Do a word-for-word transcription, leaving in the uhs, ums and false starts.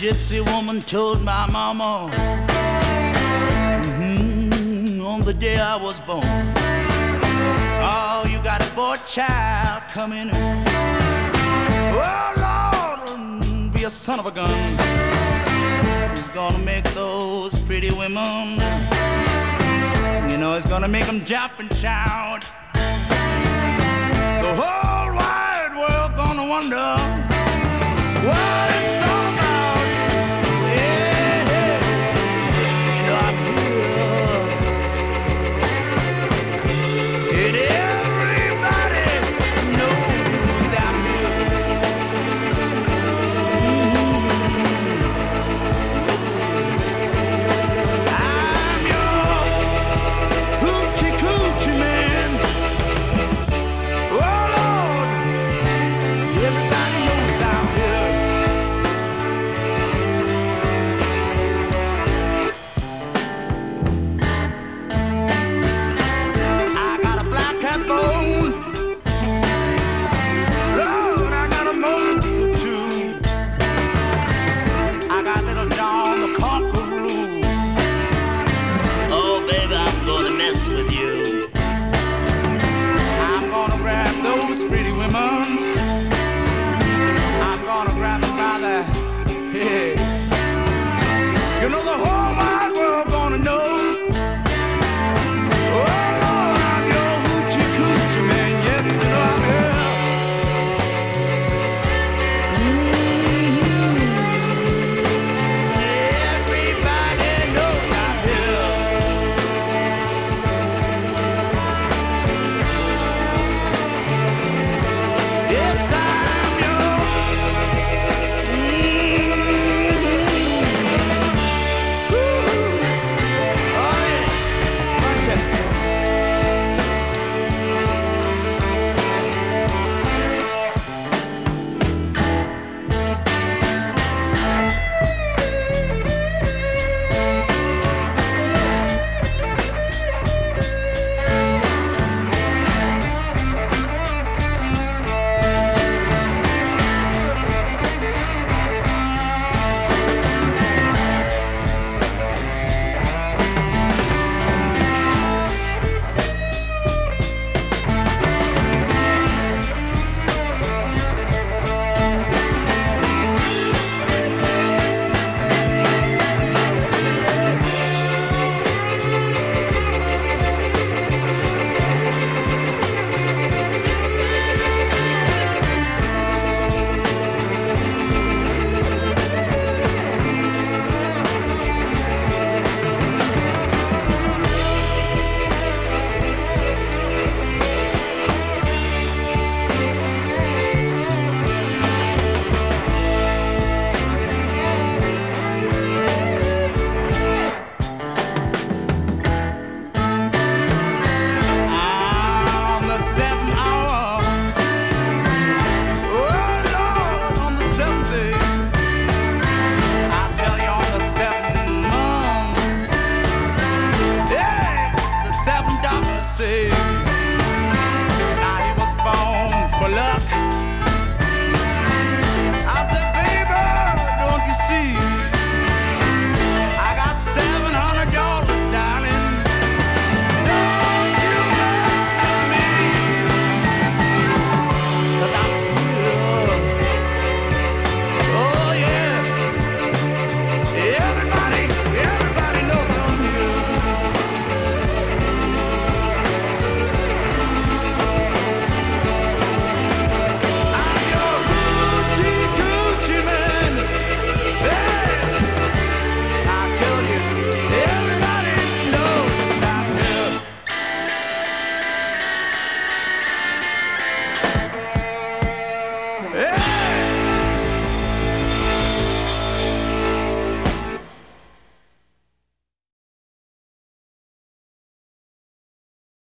gypsy woman told my mama, mm-hmm, on the day I was born, oh, you got a boy child coming. Oh, Lord, be a son of a gun. He's gonna make those pretty women, you know, it's gonna make them jump and shout. The whole wide world gonna wonder what it's all about. Yeah, yeah. You know I'm good. And everybody knows I'm good. I'm your hoochie coochie man. Oh Lord, everybody knows I'm good. I got a black cat bone. Lord, I got a monkey too. I got little John the Conqueror. Oh, baby, I'm gonna mess with you. I'm gonna grab those pretty women. I'm gonna grab them by the head. You know the whole